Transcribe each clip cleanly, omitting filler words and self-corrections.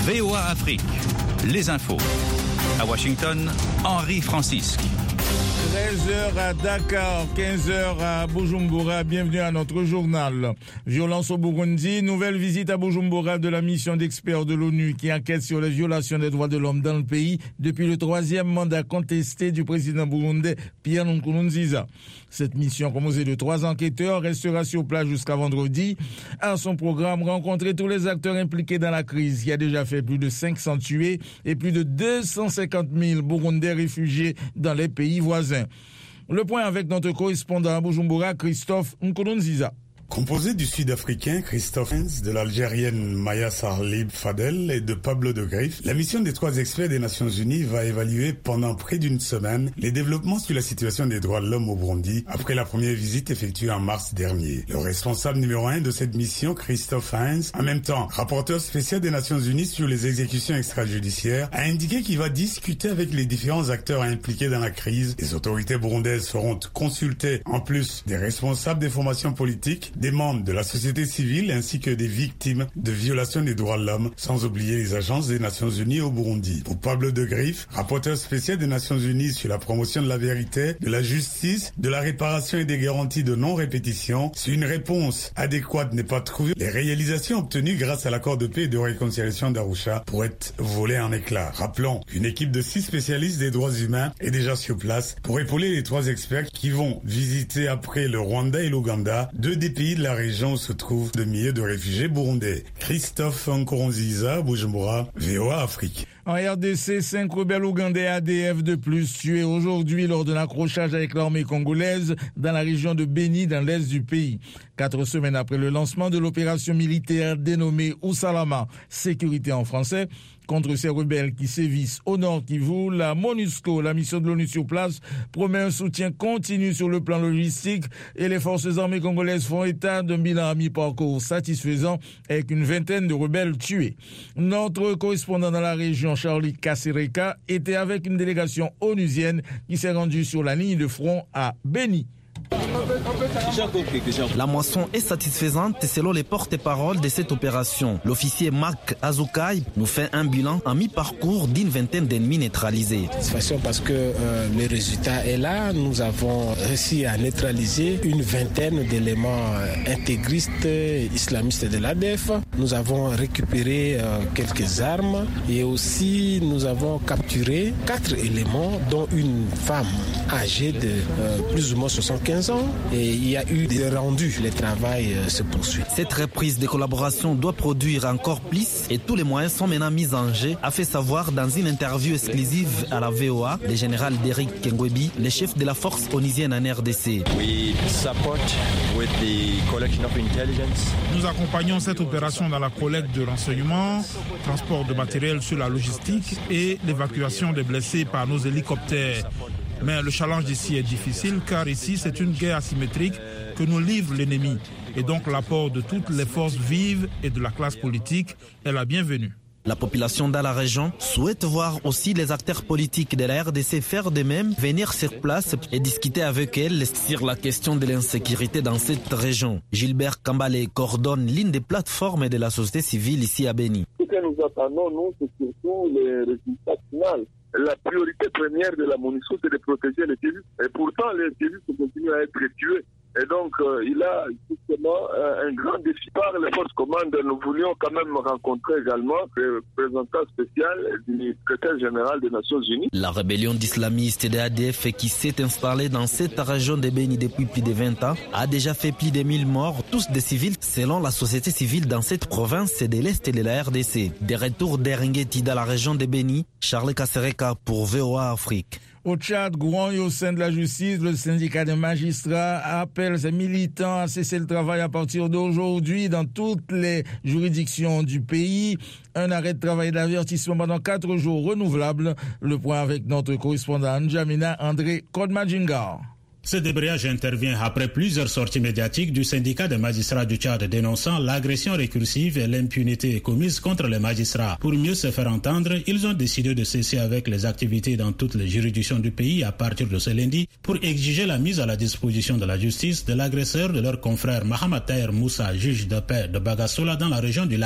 VOA Afrique, les infos. À Washington, Henri Francisque. 13h à Dakar, 15h à Bujumbura, bienvenue à notre journal. Violence au Burundi, nouvelle visite à Bujumbura de la mission d'experts de l'ONU qui enquête sur les violations des droits de l'homme dans le pays depuis le 3e mandat contesté du président burundais Pierre Nkurunziza. Cette mission, composée de 3 enquêteurs, restera sur place jusqu'à vendredi. À son programme, rencontrer tous les acteurs impliqués dans la crise qui a déjà fait plus de 500 tués et plus de 250 000 Burundais réfugiés dans les pays voisins. Le point avec notre correspondant à Bujumbura, Christophe Nkurunziza. Composé du Sud-Africain Christophe Hens, de l'Algérienne Maya Sarlib Fadel et de Pablo de Greif, la mission des 3 experts des Nations Unies va évaluer pendant près d'une semaine les développements sur la situation des droits de l'homme au Burundi après la première visite effectuée en mars dernier. Le responsable numéro 1 de cette mission, Christophe Hens, en même temps rapporteur spécial des Nations Unies sur les exécutions extrajudiciaires, a indiqué qu'il va discuter avec les différents acteurs impliqués dans la crise. Les autorités burundaises seront consultées en plus des responsables des formations politiques, des membres de la société civile ainsi que des victimes de violations des droits de l'homme, sans oublier les agences des Nations Unies au Burundi. Pour Pablo de Greif, rapporteur spécial des Nations Unies sur la promotion de la vérité, de la justice, de la réparation et des garanties de non-répétition, si une réponse adéquate n'est pas trouvée, les réalisations obtenues grâce à l'accord de paix et de réconciliation d'Arusha pourraient être volées en éclats. Rappelons qu'une équipe de 6 spécialistes des droits humains est déjà sur place pour épauler les 3 experts qui vont visiter après le Rwanda et l'Ouganda, 2 des pays de la région où se trouvent des milliers de réfugiés burundais. Christophe Nkurunziza, Bujumbura, VOA Afrique. En RDC, 5 rebelles ougandais ADF de plus tués aujourd'hui lors d'un accrochage avec l'armée congolaise dans la région de Beni, dans l'est du pays. 4 semaines après le lancement de l'opération militaire dénommée Usalama, sécurité en français, contre ces rebelles qui sévissent au Nord Kivu, la MONUSCO, la mission de l'ONU sur place, promet un soutien continu sur le plan logistique et les forces armées congolaises font état d'un bilan à mi-parcours satisfaisant avec une vingtaine de rebelles tués. Notre correspondant dans la région, Charlie Kasereka, était avec une délégation onusienne qui s'est rendue sur la ligne de front à Beni. La moisson est satisfaisante selon les porte-paroles de cette opération. L'officier Marc Azukai nous fait un bilan à mi-parcours d'une vingtaine d'ennemis neutralisés. Satisfaction parce que le résultat est là. Nous avons réussi à neutraliser une vingtaine d'éléments intégristes islamistes de l'ADF. Nous avons récupéré quelques armes et aussi nous avons capturé 4 éléments dont une femme âgée de plus ou moins 75 ans et il y a eu des rendus. Le travail se poursuit. Cette reprise de collaboration doit produire encore plus et tous les moyens sont maintenant mis en jeu, a fait savoir dans une interview exclusive à la VOA le général Derrick Kengwebi, le chef de la force onusienne en RDC. Nous accompagnons cette opération dans la collecte de renseignements, transport de matériel sur la logistique et l'évacuation des blessés par nos hélicoptères. Mais le challenge d'ici est difficile car ici c'est une guerre asymétrique que nous livre l'ennemi. Et donc l'apport de toutes les forces vives et de la classe politique est la bienvenue. La population dans la région souhaite voir aussi les acteurs politiques de la RDC faire de même, venir sur place et discuter avec elle sur la question de l'insécurité dans cette région. Gilbert Kambale coordonne l'une des plateformes de la société civile ici à Beni. Ce que nous attendons, nous, c'est surtout les résultats finaux. La priorité première de la MONUSCO, c'est de protéger les civiles. Et pourtant, les civils continuent à être tués. Et donc, il a justement un grand défi par les forces commandes. Nous voulions quand même rencontrer également le représentant spécial du secrétaire général des Nations Unies. La rébellion d'islamistes de l'ADF qui s'est installée dans cette région de Beni depuis plus de 20 ans a déjà fait plus de 1000 morts, tous des civils, selon la société civile dans cette province de l'Est de la RDC. Des retours d'Eringeti dans la région de Beni, Charles Kasereka pour VOA Afrique. Au Tchad, Gouan et au sein de la justice, le syndicat des magistrats appelle ses militants à cesser le travail à partir d'aujourd'hui dans toutes les juridictions du pays. Un arrêt de travail d'avertissement pendant 4 jours renouvelable. Le point avec notre correspondant N'Djamena André Kodmadjingar. Ce débrayage intervient après plusieurs sorties médiatiques du syndicat des magistrats du Tchad dénonçant l'agression récursive et l'impunité commise contre les magistrats. Pour mieux se faire entendre, ils ont décidé de cesser avec les activités dans toutes les juridictions du pays à partir de ce lundi pour exiger la mise à la disposition de la justice de l'agresseur de leur confrère Mohamed Taher Moussa, juge de paix de Bagassola dans la région du lac.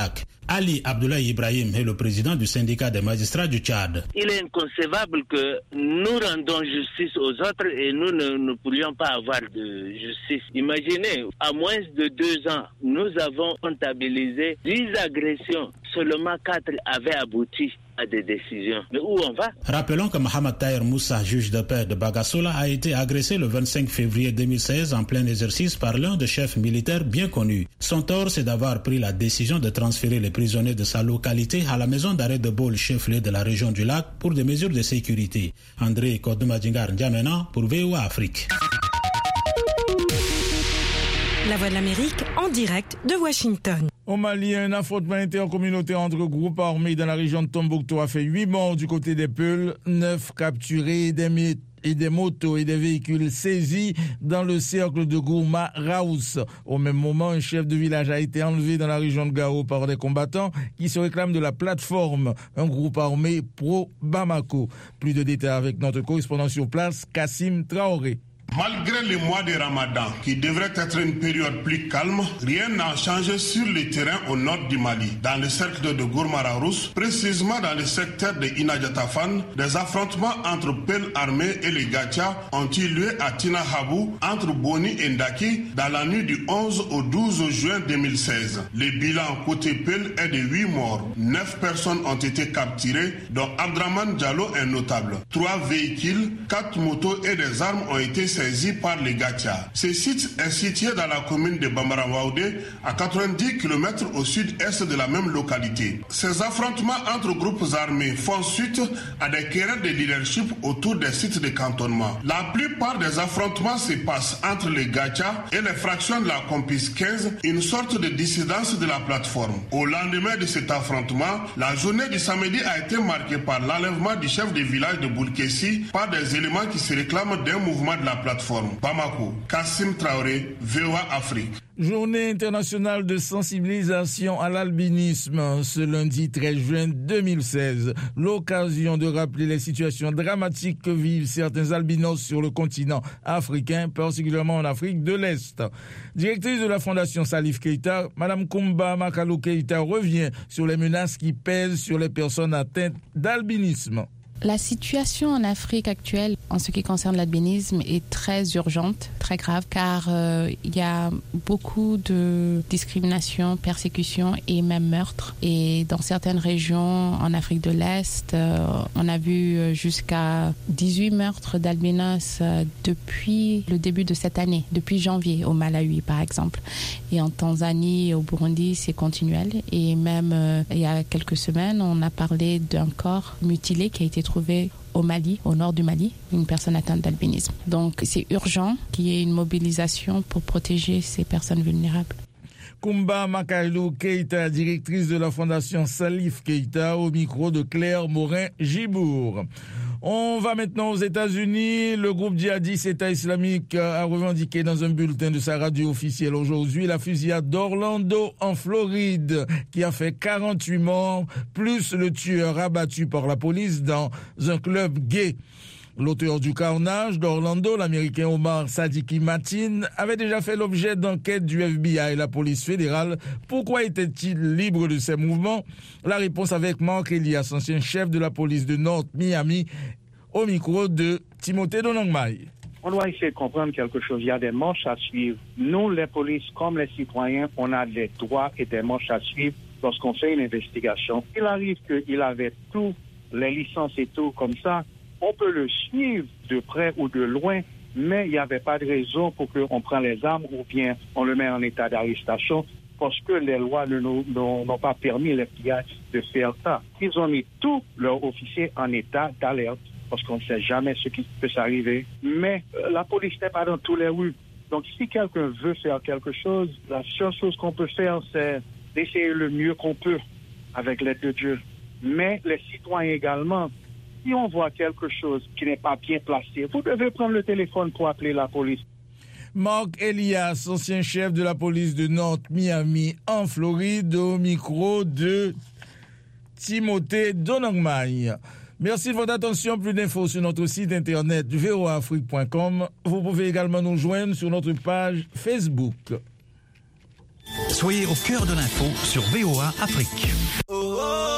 Ali Abdoulaye Ibrahim est le président du syndicat des magistrats du Tchad. Il est inconcevable que nous rendons justice aux autres et nous ne pourrions pas avoir de justice. Imaginez, à moins de 2 ans, nous avons comptabilisé 10 agressions. Seulement 4 avaient abouti à des décisions. Mais où on va? Rappelons que Mohamed Tahir Moussa, juge de paix de Bagassola, a été agressé le 25 février 2016 en plein exercice par l'un des chefs militaires bien connus. Son tort, c'est d'avoir pris la décision de transférer les prisonniers de sa localité à la maison d'arrêt de Bol, chef-lieu de la région du lac, pour des mesures de sécurité. André Kodemadjingar N'Djamena pour VOA Afrique. La Voix de l'Amérique en direct de Washington. Au Mali, un affrontement intercommunautaire entre groupes armés dans la région de Tombouctou a fait 8 morts du côté des Peuls, 9 capturés et des motos et des véhicules saisis dans le cercle de Gourma Raous. Au même moment, un chef de village a été enlevé dans la région de Gao par des combattants qui se réclament de la plateforme, un groupe armé pro-Bamako. Plus de détails avec notre correspondant sur place, Kassim Traoré. Malgré les mois de Ramadan, qui devrait être une période plus calme, rien n'a changé sur le terrain au nord du Mali. Dans le cercle de Gourma-Raous, précisément dans le secteur de Inadjatafan, des affrontements entre Peuls armés et les Gacha ont eu lieu à Tinahabou, entre Boni et Ndaki, dans la nuit du 11 au 12 juin 2016. Le bilan côté Peuls est de 8 morts. 9 personnes ont été capturées, dont Abdraman Diallo est notable. 3 véhicules, 4 motos et des armes ont été saisis par les Gacha. Ce site est situé dans la commune de Bambara-Waoudé, à 90 km au sud-est de la même localité. Ces affrontements entre groupes armés font suite à des querelles de leadership autour des sites de cantonnement. La plupart des affrontements se passent entre les Gacha et les fractions de la Compis 15, une sorte de dissidence de la plateforme. Au lendemain de cet affrontement, la journée du samedi a été marquée par l'enlèvement du chef de village de Boulkessi par des éléments qui se réclament d'un mouvement de la plateforme. Bamako, Kassim Traoré, VOA Afrique. Journée internationale de sensibilisation à l'albinisme ce lundi 13 juin 2016. L'occasion de rappeler les situations dramatiques que vivent certains albinos sur le continent africain, particulièrement en Afrique de l'Est. Directrice de la Fondation Salif Keita, Madame Kumba Makalou Keita revient sur les menaces qui pèsent sur les personnes atteintes d'albinisme. La situation en Afrique actuelle, en ce qui concerne l'albinisme, est très urgente, très grave, car il y a beaucoup de discrimination, persécution et même meurtres. Et dans certaines régions en Afrique de l'Est, on a vu jusqu'à 18 meurtres d'albinos depuis le début de cette année, depuis janvier au Malawi par exemple. Et en Tanzanie et au Burundi, c'est continuel. Et même il y a quelques semaines, on a parlé d'un corps mutilé qui a été trouvé au Mali, au nord du Mali, une personne atteinte d'albinisme. Donc c'est urgent qu'il y ait une mobilisation pour protéger ces personnes vulnérables. Kumba Makalou Keita, directrice de la Fondation Salif Keita, au micro de Claire Morin-Gibourg. On va maintenant aux États-Unis. Le groupe djihadiste État islamique a revendiqué dans un bulletin de sa radio officielle aujourd'hui la fusillade d'Orlando en Floride qui a fait 48 morts, plus le tueur abattu par la police dans un club gay. L'auteur du carnage d'Orlando, l'Américain Omar Sadiki Matin, avait déjà fait l'objet d'enquêtes du FBI et la police fédérale. Pourquoi était-il libre de ses mouvements? La réponse avec Marc Elias, ancien chef de la police de North Miami, au micro de Timothée Donangmaï. On doit essayer de comprendre quelque chose. Il y a des manches à suivre. Nous, les polices, comme les citoyens, on a des droits et des manches à suivre lorsqu'on fait une investigation. Il arrive qu'il avait tout, les licences et tout comme ça. On peut le suivre de près ou de loin, mais il n'y avait pas de raison pour qu'on prenne les armes ou bien on le met en état d'arrestation parce que les lois n'ont pas permis les FBI de faire ça. Ils ont mis tous leurs officiers en état d'alerte parce qu'on ne sait jamais ce qui peut s'arriver. Mais la police n'est pas dans tous les rues. Donc si quelqu'un veut faire quelque chose, la seule chose qu'on peut faire, c'est d'essayer le mieux qu'on peut avec l'aide de Dieu. Mais les citoyens également, si on voit quelque chose qui n'est pas bien placé, vous devez prendre le téléphone pour appeler la police. Marc Elias, ancien chef de la police de North Miami en Floride, au micro de Timothée Donangmaï. Merci de votre attention. Plus d'infos sur notre site internet voaafrique.com. Vous pouvez également nous joindre sur notre page Facebook. Soyez au cœur de l'info sur VOA Afrique.